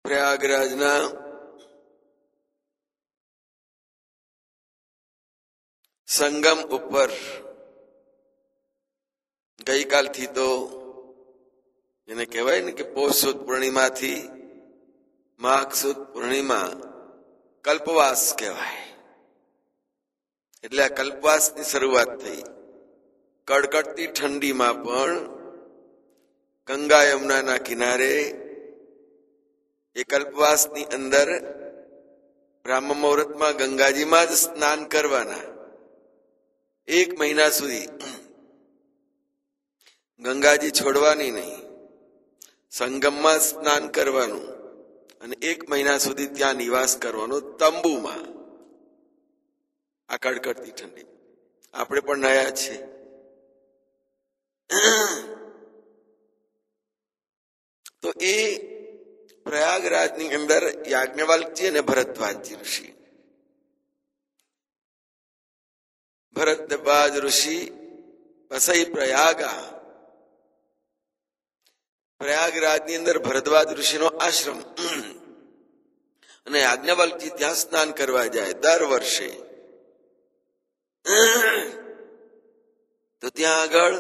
પ્રયાગરાજના સંગમ ઉપર ગઈકાલથી તો એને કહેવાય ને કે પોષ સુદ પૂર્ણિમાથી માઘ સુદ પૂર્ણિમા કલ્પવાસ કહેવાય. એટલે આ કલ્પવાસની શરૂઆત થઈ. કડકડતી ઠંડીમાં પણ ગંગા યમુનાના કિનારે એ કલ્પવાસની અંદર બ્રાહ્મ મુહૂર્તમાં ગંગાજીમાં જ સ્નાન કરવાના. 1 મહિના સુધી ગંગાજી છોડવાની નહીં, સંગમમાં સ્નાન કરવાનું અને 1 મહિના સુધી ત્યાં નિવાસ કરવાનો તંબુમાં. આ કડકડતી ઠંડી આપણે પણ નયા છે. તો એ પ્રયાગરાજની અંદર યાજ્ઞવલ્ક્યજી અને ભરદ્વાજજી ઋષિ, ભરદ્વાજ ઋષિ વસઈ પ્રયાગા, પ્રયાગરાજની અંદર ભરદ્વાજ ઋષિનો આશ્રમ અને યાજ્ઞવલ્ક્યજી ત્યાં સ્નાન કરવા જાય દર વર્ષે. તો ત્યાં આગળ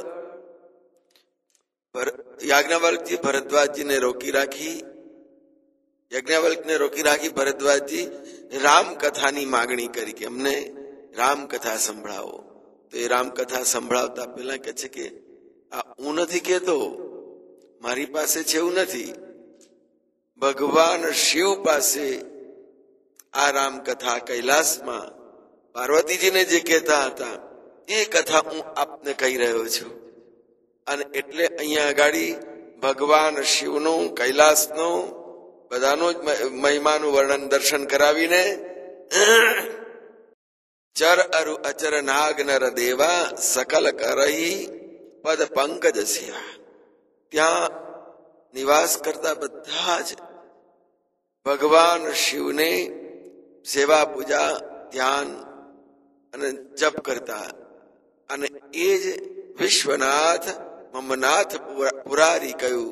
યાજ્ઞવલ્ક્યજી ભરદ્વાજજીને રોકી રાખી, યજ્ઞવલ્ક્યને રોકી રાખી ભરદ્વાજજી રામકથાની માગણી કરી કે અમને રામકથા સંભળાવો. તો એ રામકથા સંભળાવતા પહેલા કે છે કે આ હું નથી કહેતો, મારી પાસે છે એવું નથી, ભગવાન શિવ પાસે આ રામકથા કૈલાસમાં પાર્વતીજીને જે કહેતા હતા એ કથા હું આપને કહી રહ્યો છું. અને એટલે અહીંયા આગળ ભગવાન શિવનું કૈલાસનું બધાનું જ મહિમાનું વર્ણન દર્શન કરાવીને ચર અરુ અચર નાગ નર દેવા સકલ કરહી પદ પંકજ સેવા. ત્યાં નિવાસ કરતા બધા જ ભગવાન શિવને સેવા પૂજા ધ્યાન અને જપ કરતા. અને એ જ વિશ્વનાથ મમનાથ પુરારી કહ્યું.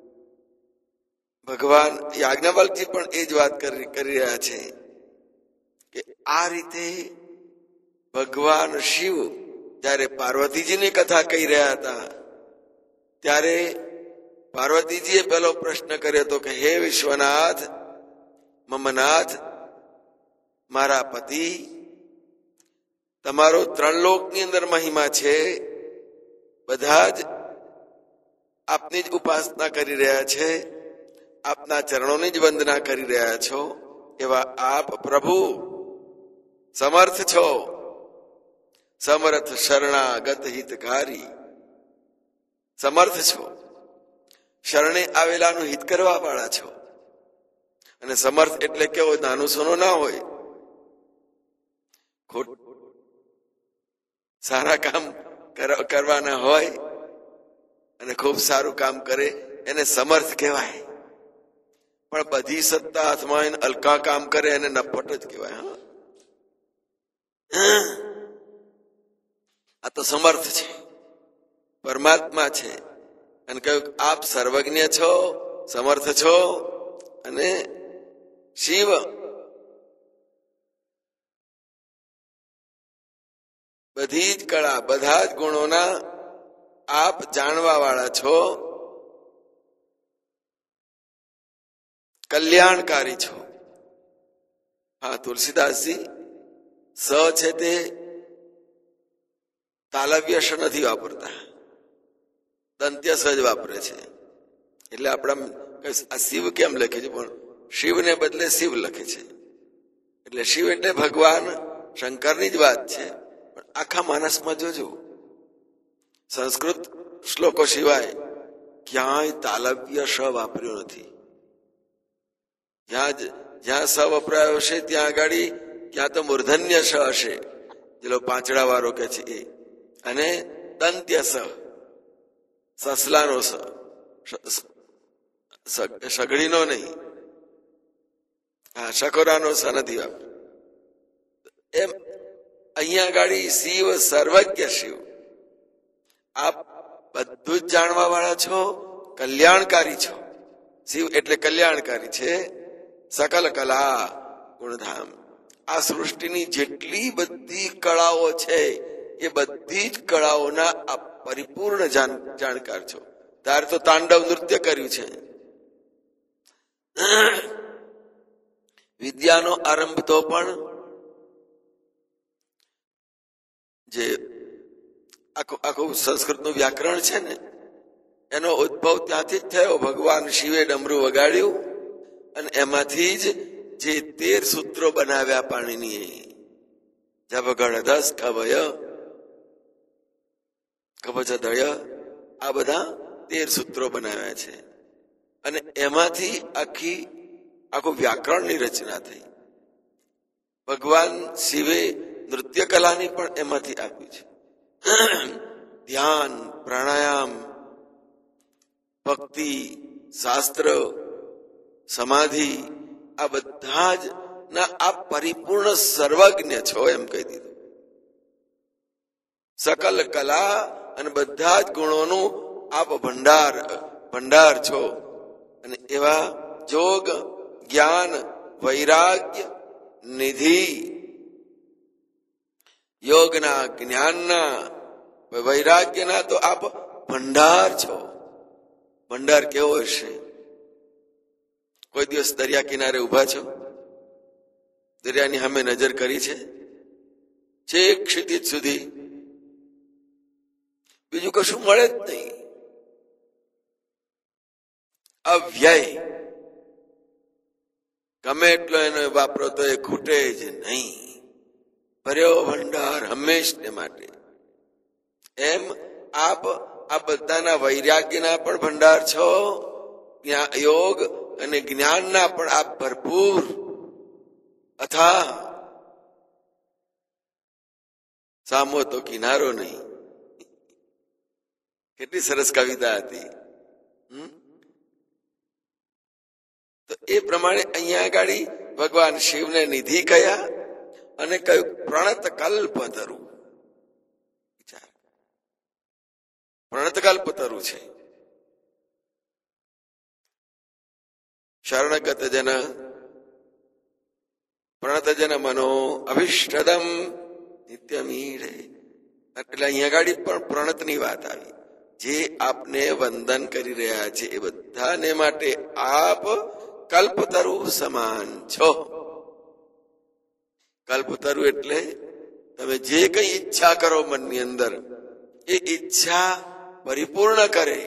ભગવાન યાજ્ઞવલ્ક્યજી પણ એ જ વાત કરી રહ્યા છે કે આ રીતે ભગવાન શિવ જયારે પાર્વતીજીની કથા કહી રહ્યા હતા ત્યારે પાર્વતીજીએ પહેલો પ્રશ્ન કર્યો હતો કે હે વિશ્વનાથ મમનાથ, મારા પતિ, તમારો 3 લોકની અંદર મહિમા છે, બધા જ આપની જ ઉપાસના કરી રહ્યા છે, આપના ચરણોની જ વંદના કરી રહ્યા છો. એવા આપ પ્રભુ સમર્થ છો, સમર્થ શરણાગત હિતકારી. સમર્થ છો, શરણે આવેલાનું હિત કરવા વાળા છો. અને સમર્થ એટલે કેવો, નાનું સોનું ના હોય, સારા કામ કરવાના હોય અને ખૂબ સારું કામ કરે એને સમર્થ કહેવાય. પણ બધી સત્તા હાથમાં એને હલકા કામ કરે એને નફટ જ કહેવાય. આ તો સમર્થ છે, પરમાત્મા છે. અને કહ્યું આપ સર્વજ્ઞ છો, સમર્થ છો અને શિવ બધી જ કળા બધા જ ગુણોના આપ જાણવા વાળા છો, કલ્યાણકારી છો. હા, તુલસીદાસજી સ છે તે તાલવ્ય શ નથી વાપરતા, દંત્ય સ જ વાપરે છે. એટલે આપણા આ શિવ કેમ લખે છે પણ શિવને બદલે શિવ લખે છે. એટલે શિવ એટલે ભગવાન શંકરની જ વાત છે. પણ આખા માનસમાં જોજો સંસ્કૃત શ્લોકો સિવાય ક્યાંય તાલવ્ય શ વાપર્યો નથી. જ્યાં સ વપરાયો હશે ત્યાં આગળ ક્યાં તો મૂર્ધન્ય શ હશે, જેલો પાંચડા વાળો કે છે એ, અને દંત્ય સ, સસલાનો સ, સગડીનો નહીં, હા શકોરાનો સ નથી વાપર્યો. એમ અહીંયા આગળ શિવ સર્વજ્ઞ શિવ, આપ બધું જ જાણવા વાળા છો, કલ્યાણકારી છો. શિવ એટલે કલ્યાણકારી છે સકલ કલા ગુણધામ. આ સૃષ્ટિની જેટલી બધી કળાઓ છે એ બધી જ કળાઓના આ પરિપૂર્ણ જાણકાર છો. તારે તો તાંડવ નૃત્ય કર્યું છે. વિદ્યાનો આરંભ તો પણ જે આખું સંસ્કૃતનું વ્યાકરણ છે ને એનો ઉદ્ભવ ત્યાંથી જ થયો. ભગવાન શિવે ડમરું વગાડ્યું અને એમાંથી જ જે 13 સૂત્રો બનાવ્યા પાણીની જબગઢ કવય કવચદય આ બધા 13 સૂત્રો બનાવ્યા છે અને એમાંથી આખું વ્યાકરણની રચના થઈ. ભગવાન શિવે નૃત્ય કલાની પણ એમાંથી આપ્યું છે. ધ્યાન, પ્રાણાયામ, ભક્તિ, શાસ્ત્ર, સમાધિ આ બધા જ ના આપ પરિપૂર્ણ સર્વજ્ઞ છો એમ કહી દીધું. સકલ કલા અને બધા જ ગુણોનું આપ ભંડાર છો. અને એવા જોગ, જ્ઞાન, વૈરાગ્ય, નિધિ, યોગના, જ્ઞાનના, વૈરાગ્યના તો આપ ભંડાર છો. ભંડાર કેવો હશે? કોઈ દિવસ દરિયા કિનારે ઉભા છો, દરિયાની સામે નજર કરી છે, છેક ક્ષિતિજ સુધી બીજું કશું મળે જ નહીં. અવ્યય, ગમે એટલો એને વાપરો તો એ ખૂટે જ નહીં. ભર્યો ભંડાર હંમેશને માટે. એમ આપ આ બધાના વૈરાગ્યના પણ ભંડાર છો, યોગ અને જ્ઞાનના પણ આપ ભરપૂર અથા. સામો તો કિનારો નહીં. કેટલી સરસ કવિતા હતી. તો એ પ્રમાણે અહીંયા આગળ ભગવાન શિવને નિધિ કયા અને કયું પ્રણત કલ્પતરુ. પ્રણત કલ્પતરુ છે. શરણગત જન પ્રણત જન મનો અભિષ્ટદમ નિત્યમીડે. એટલે અહીંયા ગાડી પણ પ્રણતની વાત આવી. જે આપને વંદન કરી રહ્યા છે એ બધાને માટે આપ કલ્પતરુ સમાન છો. કલ્પતરુ એટલે તમે જે કઈ ઈચ્છા કરો મનની અંદર એ ઈચ્છા પરિપૂર્ણ કરે.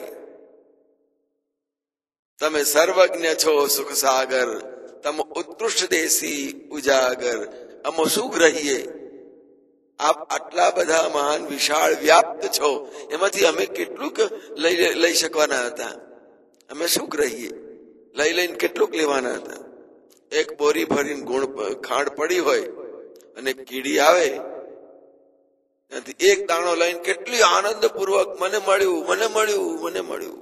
તમે સર્વજ્ઞ છો સુખ સાગર, તમે ઉત્કૃષ્ટ દેશી ઉજાગર. અમો શું ગ્રહીએ? આપ આટલા બધા મહાન વિશાળ વ્યાપ્ત છો, એમાંથી અમે કેટલુંક લઈ શકવાના હતા? અમે શું ગ્રહીએ? લઈને કેટલુંક લેવાના હતા? એક બોરી ભરીને ખાંડ પડી હોય અને કીડી આવે, ત્યાંથી એક દાણો લઈને કેટલી આનંદ પૂર્વક મને મળ્યું, મને મળ્યું, મને મળ્યું.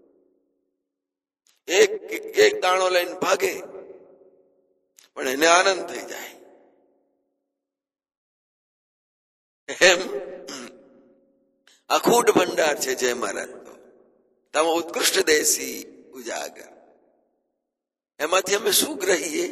એક દાણો લઈને ભાગે પણ એને આનંદ થઈ જાય. એમ અખૂટ ભંડાર છે જય મહારાજ. તમે ઉત્કૃષ્ટ દેશી ઉજાગર. એમાંથી અમે શું ગ્રહીએ?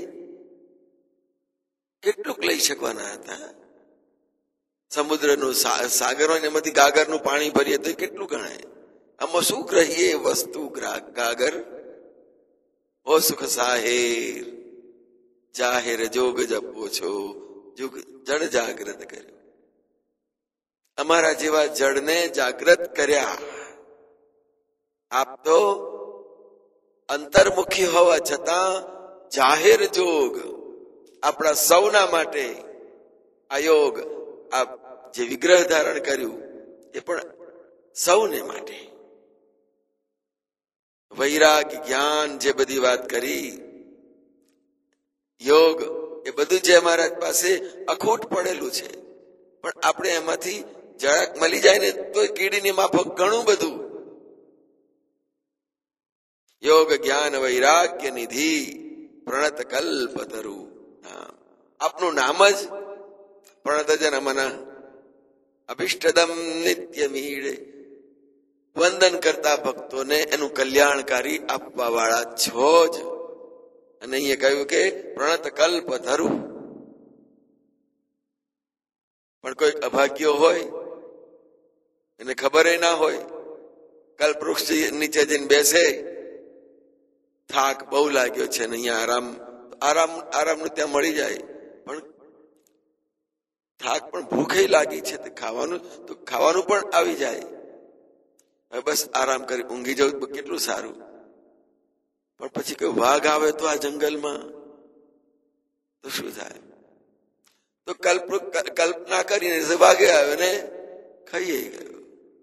કેટલુંક લઈ શકવાના હતા? સમુદ્રનું સાગર હોય ને એમાંથી ગાગરનું પાણી ભરીએ તો કેટલું ગણાય? આમાં શું ગ્રહીએ વસ્તુ? ગાગર ઓ સુખ સાહેર જાહેર જોગ જપો છો, જડ જાગ્રત કર્યો. અમારા જેવા જળને જાગ્રત કર્યા. આપ તો અંતર્મુખી હોવા છતાં જાહેર જોગ આપણા સૌના માટે આ યોગ, આ જે વિગ્રહ ધારણ કર્યું એ પણ સૌને માટે. વૈરાગ, જ્ઞાન જે બધી વાત કરી, યોગ એ બધું જે અમારા પાસે અખૂટ પડેલું છે, પણ આપણે એમાંથી જરાક મળી જાય ને તો કીડીની માફક ઘણું બધું. યોગ, જ્ઞાન, વૈરાગ્ય, નિધિ, પ્રણત કલ્પતરુ. આપનું નામ જ પ્રણત જન મન અભિષ્ટદમ નિત્યમીડે. વંદન કરતા ભક્તોને એનું કલ્યાણકારી આપવા વાળા છો જ. અને અહીંયા કહ્યું કે પ્રણત કલ્પ ધરું. પણ કોઈ અભાગ્યો હોય, એને ખબર ના હોય, કલ્પવૃક્ષ નીચે જઈને બેસે, થાક બહુ લાગ્યો છે ને અહીંયા આરામ ત્યાં મળી જાય, પણ થાક પણ ભૂખે લાગી છે, ખાવાનું પણ આવી જાય, હવે બસ આરામ કરી ઊંઘી જવું કેટલું સારું. પણ પછી કોઈ વાઘ આવે તો આ જંગલમાં તો શું થાય? તો કલ્પના કરીને વાઘે આવ્યો ને ખાઈએ ગયો.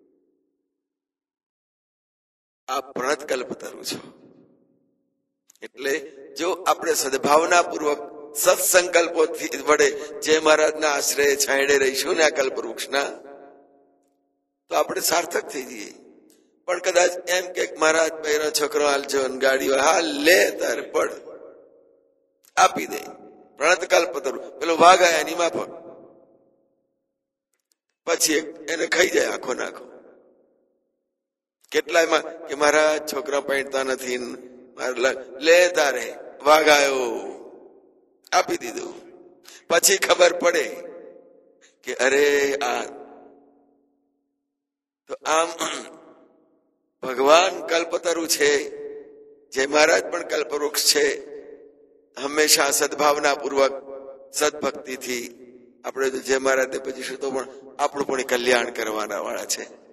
આ પ્રણત કલ્પતરું છો. એટલે જો આપણે સદભાવના પૂર્વક સત્સંકલ્પો વડે જે મહારાજના આશ્રય છાંયડે રહીશું ને આ કલ્પવૃક્ષના, તો આપણે સાર્થક થઈ જઈએ. પણ કદાચ એમ કે મહારાજ પહેરો છોકરો હાલજો ગાડીઓ હાલ લે તારે પડ આપી દે, પ્રણત કલ્પતરું, પેલો વાઘ આયા એની માફક, પછી એને ખાઈ જાય આખો નાખો. કેટલાયમાં કે મારા છોકરા પહેરતા નથી, લે તારે વાઘ આવ્યો આપી દીધું. પછી ખબર પડે કે અરે આ તો આમ ભગવાન કલ્પતરુ છે, જય મહારાજ પણ કલ્પવૃક્ષ છે. હંમેશા સદભાવના પૂર્વક સદભક્તિથી આપણે જય મહારાજ પૂજીશું તો પણ આપણું પણ કલ્યાણ કરવાના વાળા છે.